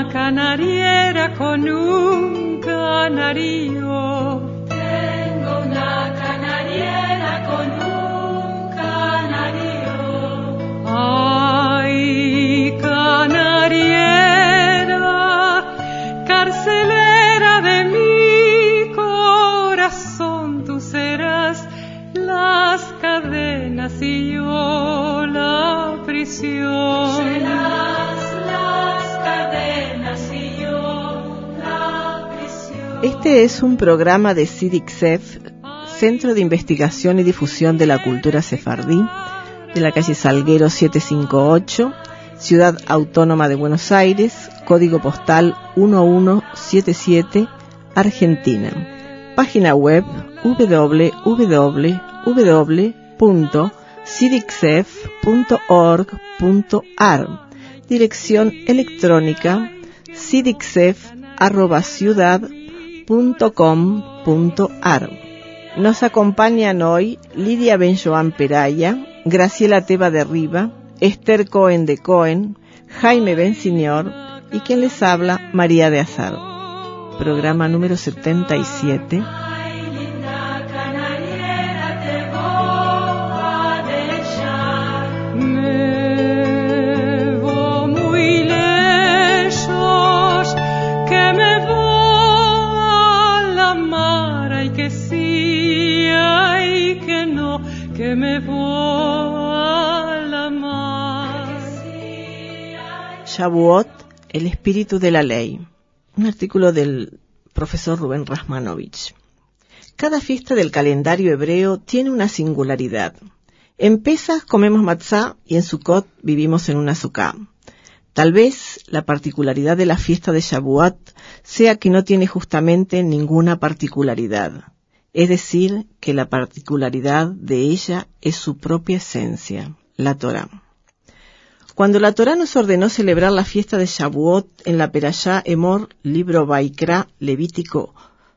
una canariera con un canario. Tengo una canariera con un canario. Ay, canariera, carcelera de mi corazón, tú serás las cadenas y yo la prisión. Serás las cadenas y yo la prisión. Este es un programa de CIDICSEF, Centro de Investigación y Difusión de la Cultura Sefardí, de la calle Salguero 758, Ciudad Autónoma de Buenos Aires, código postal 1177, Argentina. Página web www.cidicsef.org.ar. Dirección electrónica cidicsef@ciudad.com.ar. Nos acompañan hoy Lidia Benjoan Peraya, Graciela Teba de Riva, Esther Cohen de Cohen, Jaime Bensiñor y quien les habla, María de Azar. Programa número 77. Que me voy a la mar. Shavuot, el espíritu de la ley. Un artículo del profesor Rubén Rasmanovich. Cada fiesta del calendario hebreo tiene una singularidad. En Pesaj comemos matzá y en Sukkot vivimos en una sukkah. Tal vez la particularidad de la fiesta de Shavuot sea que no tiene justamente ninguna particularidad. Es decir, que la particularidad de ella es su propia esencia, la Torá. Cuando la Torá nos ordenó celebrar la fiesta de Shavuot en la Perashá Emor, libro Vaikra, Levítico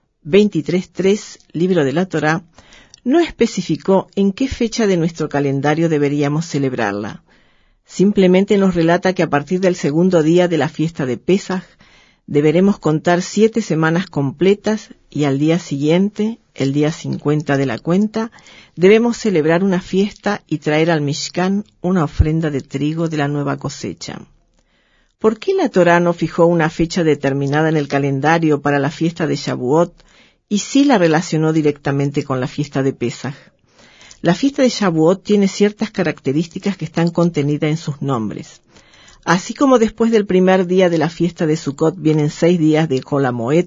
23:3, libro de la Torá, no especificó en qué fecha de nuestro calendario deberíamos celebrarla. Simplemente nos relata que a partir del segundo día de la fiesta de Pesaj, deberemos contar 7 semanas completas y al día siguiente, el día 50 de la cuenta, debemos celebrar una fiesta y traer al Mishkan una ofrenda de trigo de la nueva cosecha. ¿Por qué la Torá no fijó una fecha determinada en el calendario para la fiesta de Shavuot y sí la relacionó directamente con la fiesta de Pesaj? La fiesta de Shavuot tiene ciertas características que están contenidas en sus nombres. Así como después del primer día de la fiesta de Sukkot vienen 6 días de Hol HaMoed,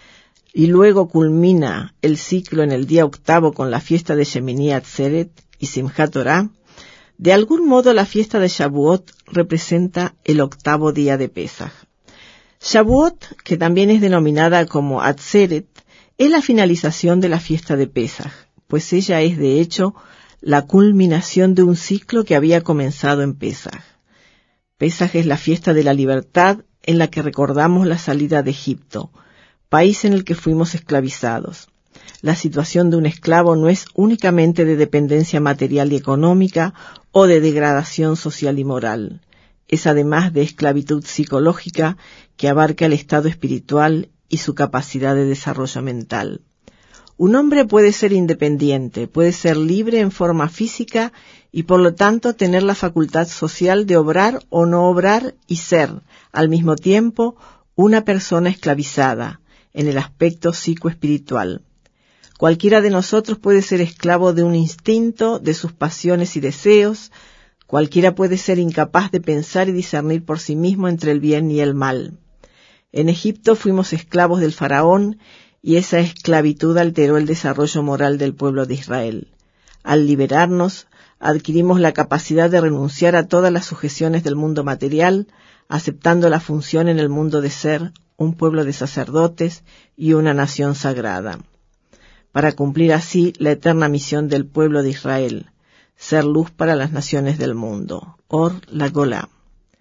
y luego culmina el ciclo en el día octavo con la fiesta de Shemini Atzeret y Simchat Torah, de algún modo la fiesta de Shavuot representa el octavo día de Pesaj. Shavuot, que también es denominada como Atzeret, es la finalización de la fiesta de Pesaj, pues ella es de hecho la culminación de un ciclo que había comenzado en Pesaj. Pesaj es la fiesta de la libertad en la que recordamos la salida de Egipto, país en el que fuimos esclavizados. La situación de un esclavo no es únicamente de dependencia material y económica o de degradación social y moral. Es además de esclavitud psicológica que abarca el estado espiritual y su capacidad de desarrollo mental. Un hombre puede ser independiente, puede ser libre en forma física y por lo tanto tener la facultad social de obrar o no obrar y ser, al mismo tiempo, una persona esclavizada en el aspecto psicoespiritual. Cualquiera de nosotros puede ser esclavo de un instinto, de sus pasiones y deseos. Cualquiera puede ser incapaz de pensar y discernir por sí mismo entre el bien y el mal. En Egipto fuimos esclavos del faraón y esa esclavitud alteró el desarrollo moral del pueblo de Israel. Al liberarnos, adquirimos la capacidad de renunciar a todas las sujeciones del mundo material, aceptando la función en el mundo de ser un pueblo de sacerdotes y una nación sagrada, para cumplir así la eterna misión del pueblo de Israel, ser luz para las naciones del mundo. Or la Golá.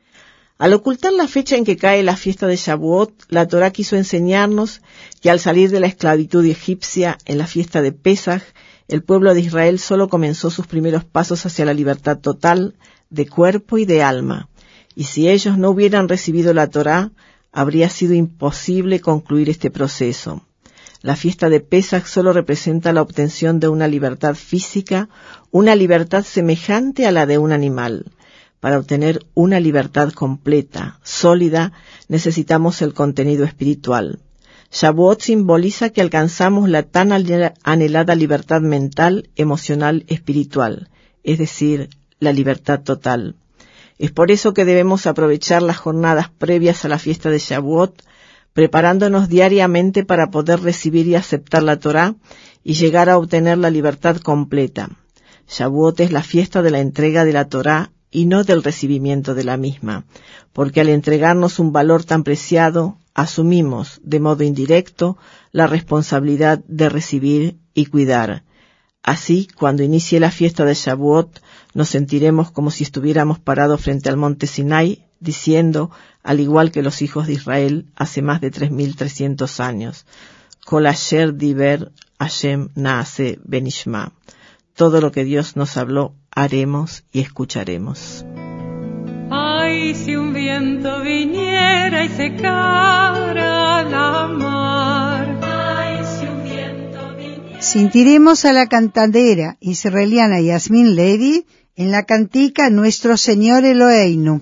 Al ocultar la fecha en que cae la fiesta de Shavuot, la Torá quiso enseñarnos que al salir de la esclavitud egipcia en la fiesta de Pesaj, el pueblo de Israel solo comenzó sus primeros pasos hacia la libertad total de cuerpo y de alma, y si ellos no hubieran recibido la Torá, habría sido imposible concluir este proceso. La fiesta de Pesaj solo representa la obtención de una libertad física, una libertad semejante a la de un animal. Para obtener una libertad completa, sólida, necesitamos el contenido espiritual. Shavuot simboliza que alcanzamos la tan anhelada libertad mental, emocional, espiritual, es decir, la libertad total. Es por eso que debemos aprovechar las jornadas previas a la fiesta de Shavuot, preparándonos diariamente para poder recibir y aceptar la Torá y llegar a obtener la libertad completa. Shavuot es la fiesta de la entrega de la Torá y no del recibimiento de la misma, porque al entregarnos un valor tan preciado, asumimos de modo indirecto la responsabilidad de recibir y cuidar. Así, cuando inicie la fiesta de Shavuot, nos sentiremos como si estuviéramos parados frente al monte Sinai, diciendo, al igual que los hijos de Israel hace más de 3.300 años, Kol asher diber Hashem naase benishma. Todo lo que Dios nos habló, haremos y escucharemos. Ay, si un viento viniera y secara la mar. Ay, si un viento viniera. Sentiremos a la cantadera israeliana Yasmin Levy en la cantica Nuestro Señor Eloheinu.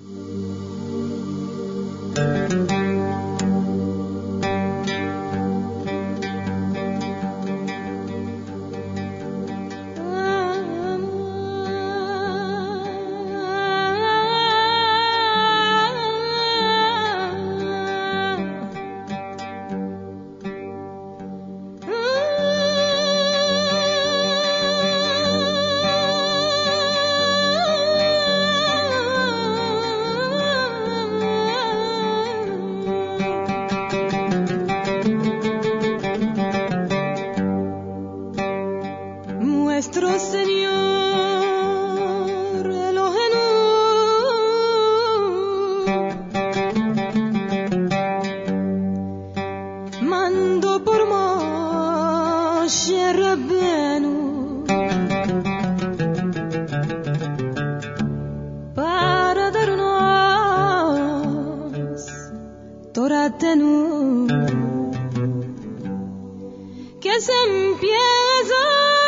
Nuestro Señor Eloheinu, mandó por Moshe Rabbenu para darnos Toratenu, que se empieza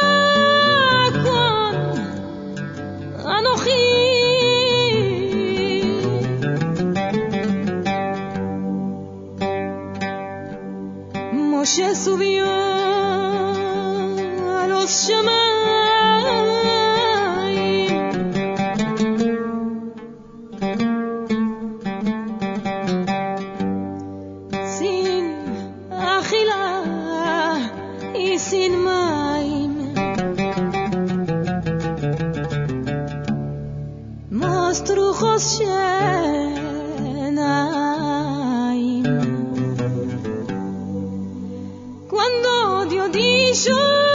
Moshe subió a los Shamayim sin Achila y sin Maim, Mostrujos Shenaim. Cuando Dios dijo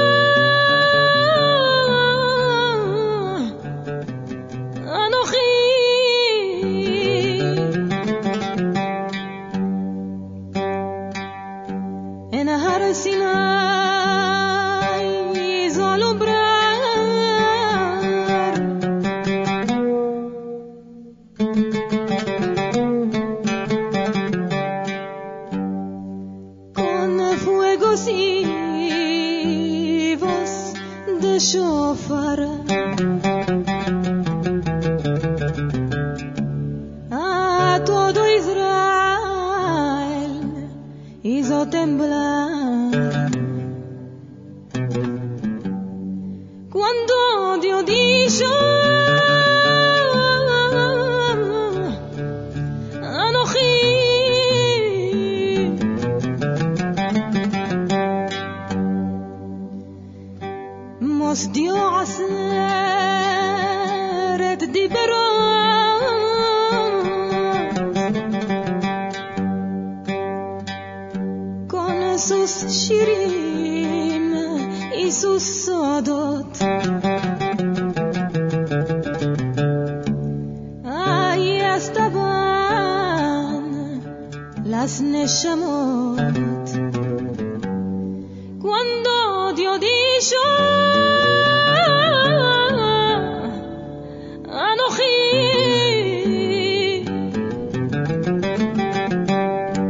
Anochi, en Har Sinai hizo alumbrar con fuegos y voz de shofar. A todo Israel hizo temblar. Cuando Dios dijo Anochi, Mos dio aseret diberos con sus shirim y sus sodot. Ahí estaban las neshamot. Cuando Dios dijo Anochi,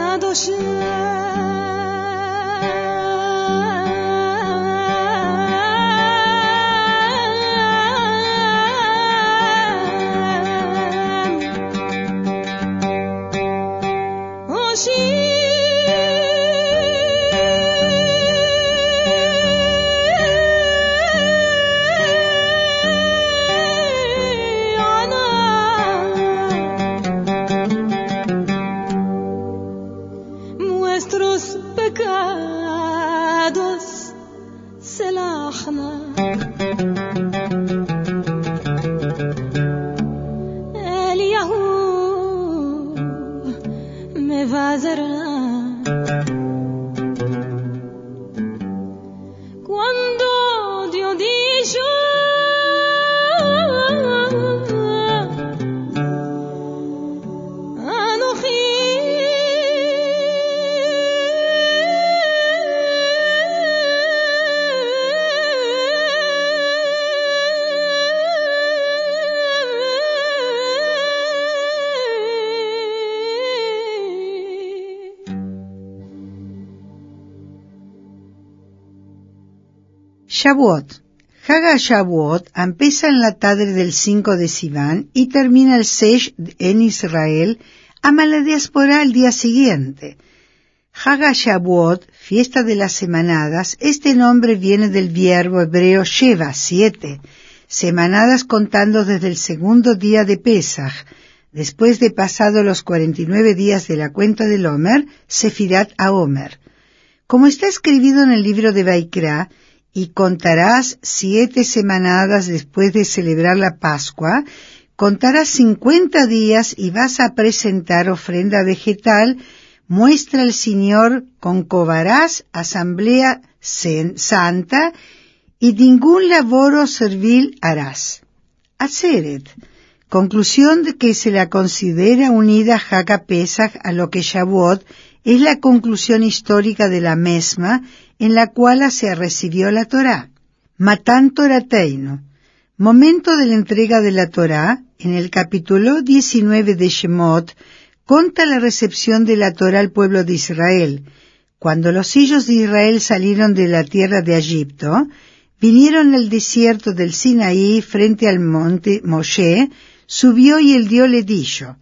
Shavuot. Hag Shavuot empieza en la tarde del 5 de Sivan y termina el 6 en Israel, a la diáspora al día siguiente. Hag Shavuot, fiesta de las semanadas, este nombre viene del verbo hebreo Sheva, 7, semanadas contando desde el segundo día de Pesach, después de pasado los 49 días de la cuenta del Omer, Sefirat HaOmer. Como está escrito en el libro de Vaikra, y contarás 7 semanadas después de celebrar la Pascua, contarás 50 días y vas a presentar ofrenda vegetal, muestra al Señor, concovarás asamblea santa, y ningún laboro servil harás. Atzeret, conclusión de que se la considera unida Hag Pesach a lo que Shavuot es la conclusión histórica de la misma, en la cual se recibió la Torá. Matan Torateinu, momento de la entrega de la Torá, en el capítulo 19 de Shemot, conta la recepción de la Torá al pueblo de Israel. Cuando los hijos de Israel salieron de la tierra de Egipto, vinieron al desierto del Sinaí frente al monte Moshe, subió y el Dios le dijo: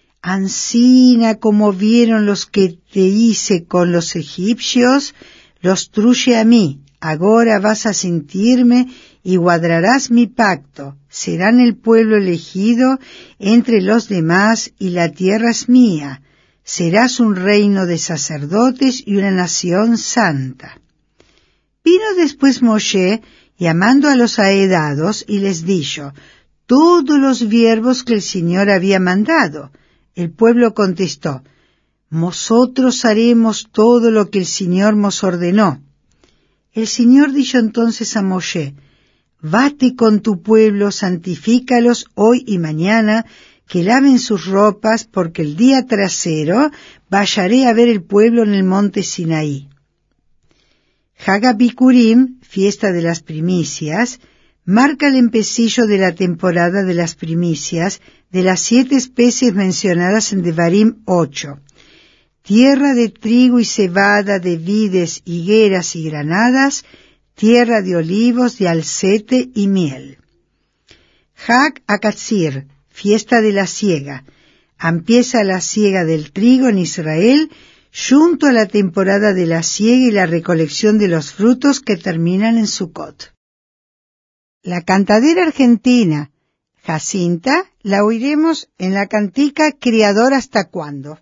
Ansina como vieron los que te hice con los egipcios, los truye a mí, agora vas a sentirme y guardarás mi pacto, serán el pueblo elegido entre los demás y la tierra es mía, serás un reino de sacerdotes y una nación santa. Vino después Moshe, llamando a los aedados, y les dijo todos los verbos que el Señor había mandado. El pueblo contestó: nosotros haremos todo lo que el Señor nos ordenó. El Señor dijo entonces a Moshe: vate con tu pueblo, santifícalos hoy y mañana, que laven sus ropas, porque el día trasero vayaré a ver el pueblo en el monte Sinaí. Hag Bikurim, fiesta de las primicias, marca el empecillo de la temporada de las primicias de las 7 especies mencionadas en Devarim 8. Tierra de trigo y cebada, de vides, higueras y granadas, tierra de olivos, de alcete y miel. Hag Akatzir, fiesta de la siega. Empieza la siega del trigo en Israel, junto a la temporada de la siega y la recolección de los frutos que terminan en Sukkot. La cantadera argentina Jacinta la oiremos en la cantica Criador hasta cuándo.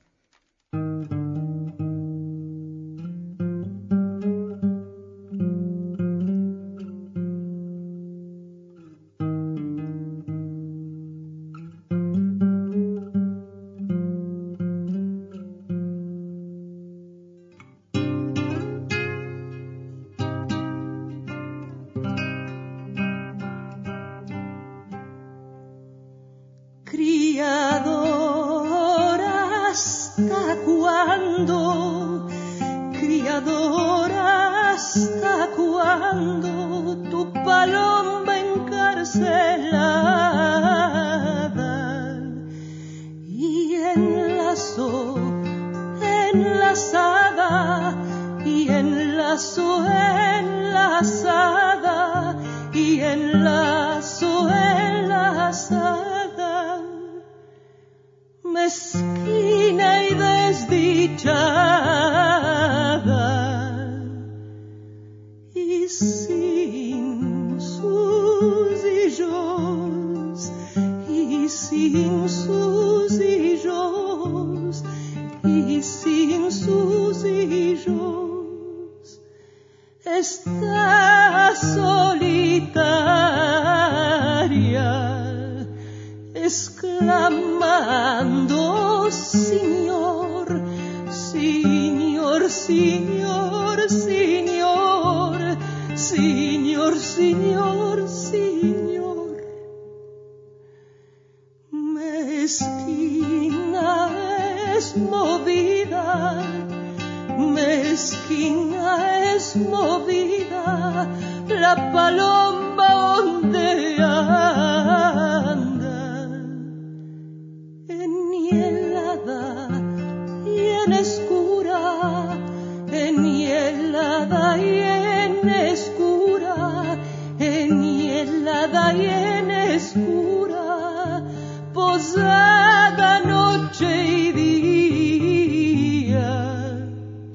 Criador, ¿hasta cuándo? Criador, ¿hasta cuándo tu paloma encarcelada? Y enlazó enlazada y enlazo enlazada y enlazo enlazada, mezquina y desdichada, y sin sus hijos, y sin sus hijos, y sin sus hijos, está solitaria, exclamando: Señor, Señor, Señor, Señor, Señor, Señor, Señor. Mezquina es movida, mezquina es movida, la paloma ondeanda, enhielada y en escura, enhielada y en escura, enhielada y en escura, posada noche y día,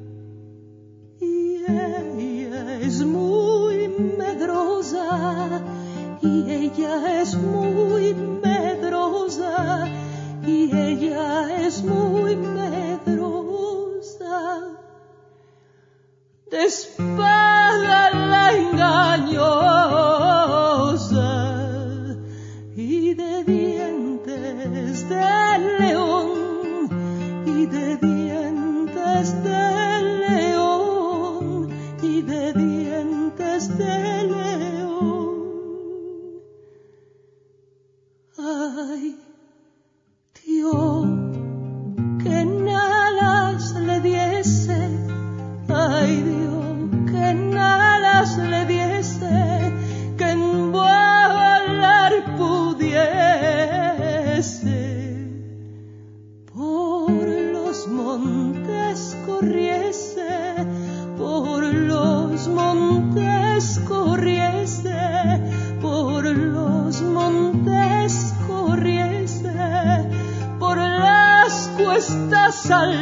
y ella es muy medrosa, y ella es muy medrosa, y ella es muy medrosa. De espada la engañosa y de dientes de león, y de dientes de león, y de dientes de león. Ay, Dios, que en alas le diese, ay Dios, que en alas le diese, que en volar pudiese, por los montes corriese, por los montes corriese, por los montes corriese, por las cuestas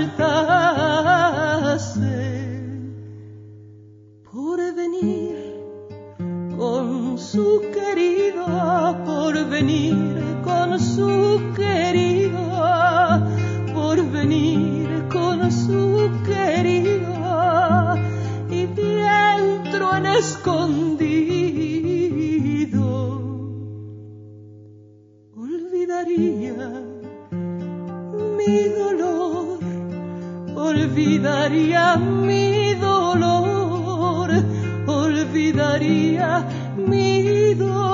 saltase, por venir con su querido, por venir con su querido, por venir con su querido, y dentro en escondido olvidaría mi dolor, olvidaría mi dolor, olvidaría mi dolor.